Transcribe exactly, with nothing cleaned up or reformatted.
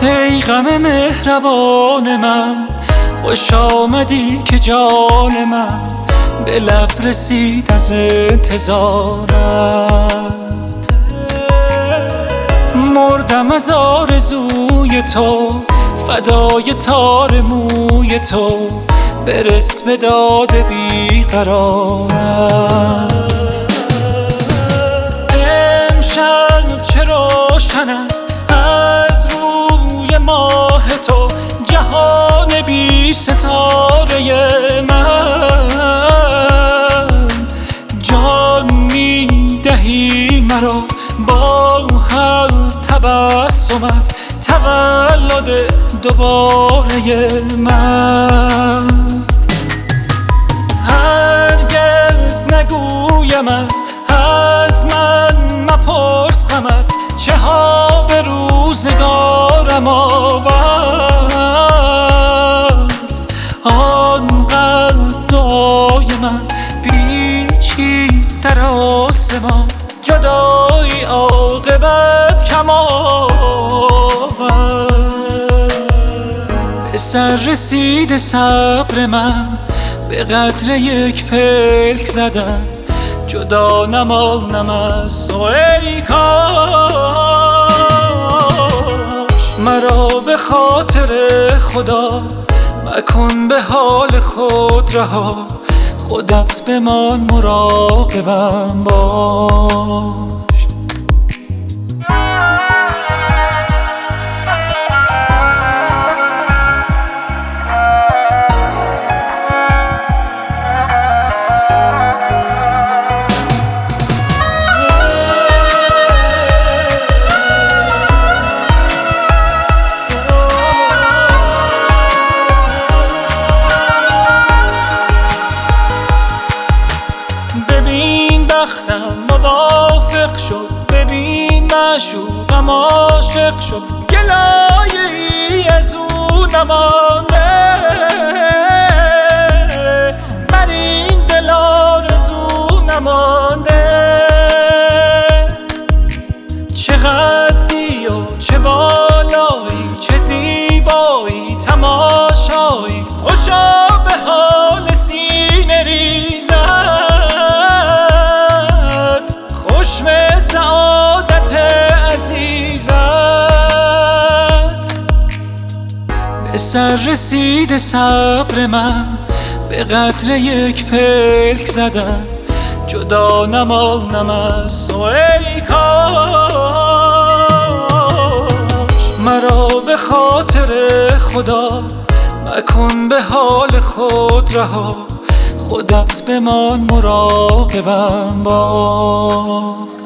ای غم مهربان من، خوش آمدی که جان من به لب رسید از انتظارت. مردم از آرزوی تو، فدای تار موی تو، برس به داد بیقرارت. امشب چه روشن است از روی ماه تو، جهان بی ستاره من. جان می دهی مرا با هر تبسمت، تولد دوباره من. هرگز نگویمت از من مپرس غمت، چه ها به روزگارم آورد. آنقدر دعای من پیچید در آسمان، جدایی عاقبت کم آورد. به سر رسید صبر من، به قدر یک پلک زدم، جدا نمانم از تو ای کاش. مرا به خاطر خدا مکن به حال خود رها، خودت بمان مراقبم باش. ببین بختم موافق شد، ببین معشوقم عاشق شد، گلایه ای از او نمانده. بر این دل آرزو نمانده. چه قدی و چه بالایی، چه زیبایی تماشایی، خوشا به حال سینه ریزد، خوش به سعادت عزیزت. به سر رسید صبر من، به قدر یک پلک زدم، جدا نمانم از تو ای کاش. مرا به خاطر خدا مکن به حال خود رها، خودت بمان مراقبم باش.